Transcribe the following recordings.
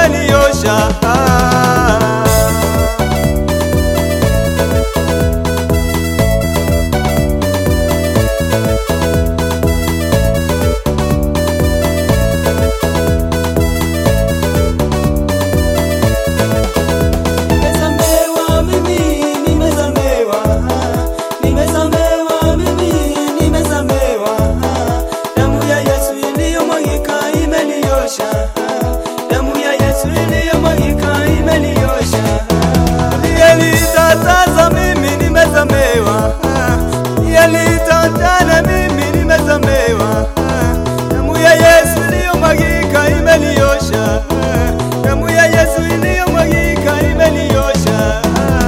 imeniosha. Sasa mimi nimesamewa, yalitotana mimi nimesamewa. Damu ya Yesu iliyomwagika imeniosha, damu ya Yesu iliyomwagika imeniosha.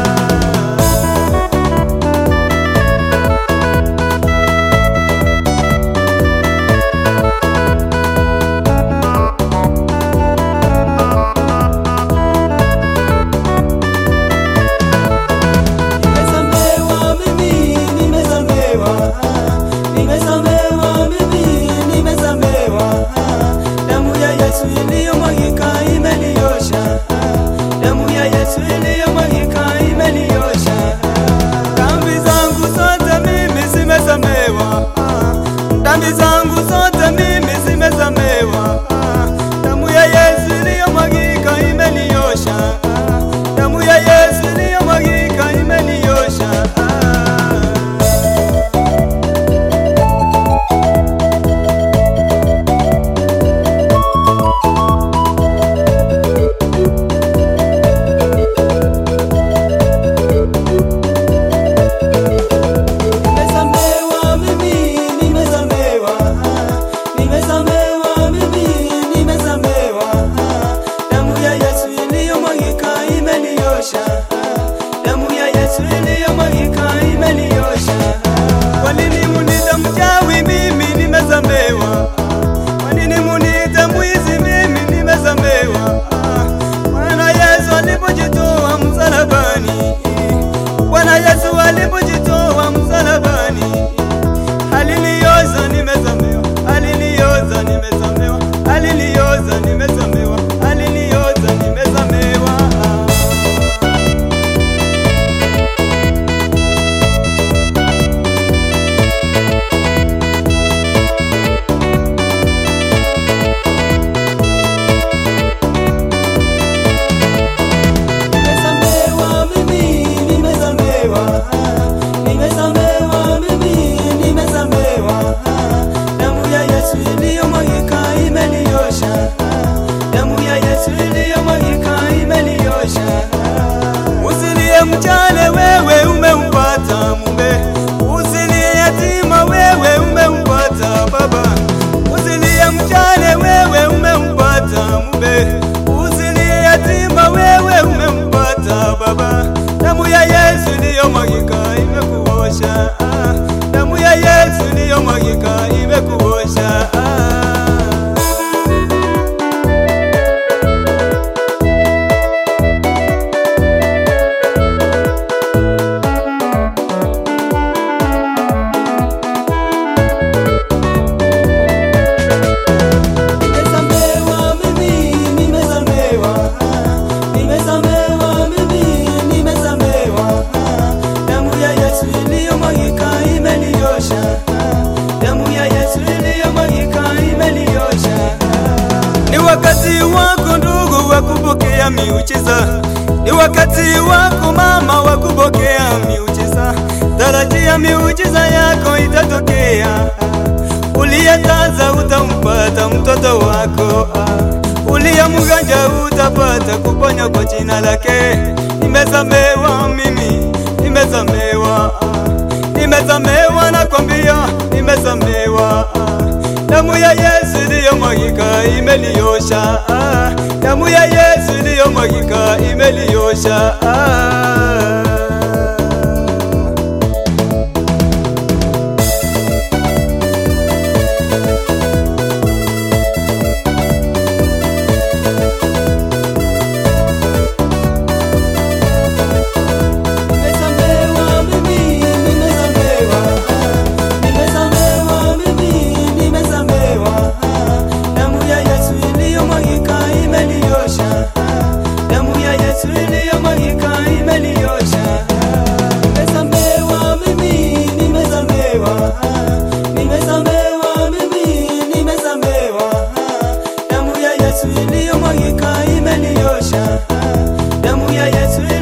Dhambi zangu zote mimi zimesamewa. Damu ya Yesu iliyomwagika imeniosha, damu ya Yesu iliyomwagika imeniosha. Damu ya Yesu iliyomwagika imeniosha. Kwa nini munita mchawi mimi nimesamewa? Kwa nini munita mwizi mimi nimesamewa? Bwana Yesu alipojitoa msalabani, Bwana Yesu alipojitoa msalabani, alinioza nimesamewa, alinioza nimesamewa, alinioza nimesamewa, alinioza nimesamewa. Usilie mjane wewe umempata mume, usilie yatima wewe umempata baba. Usilie mjane wewe umempata mume, usilie yatima wewe umempata baba. Damu ya Yesu iliyomwagika imekuosha, damu ya Yesu iliyomwagika imekuosha. Ni wakati wako ndugu wa kupokea miujiza, ni wakati wako mama wa kupokea miujiza. Tarajia miujiza yako itatokea. Uliyetaza utampata mtoto wako, uliya mganja utapata kuponya kwa jina lake. Nimesamewa mimi, nimesamewa, nimesamewa nakwambia, nimesamewa. Damu ya Yesu iliyomwagika imeniosha, damu ya Yesu iliyomwagika imeniosha. Damu ya Yesu iliyomwagika imeniosha. Yesu iliyomwagika imeniosha. Damu ya Yesu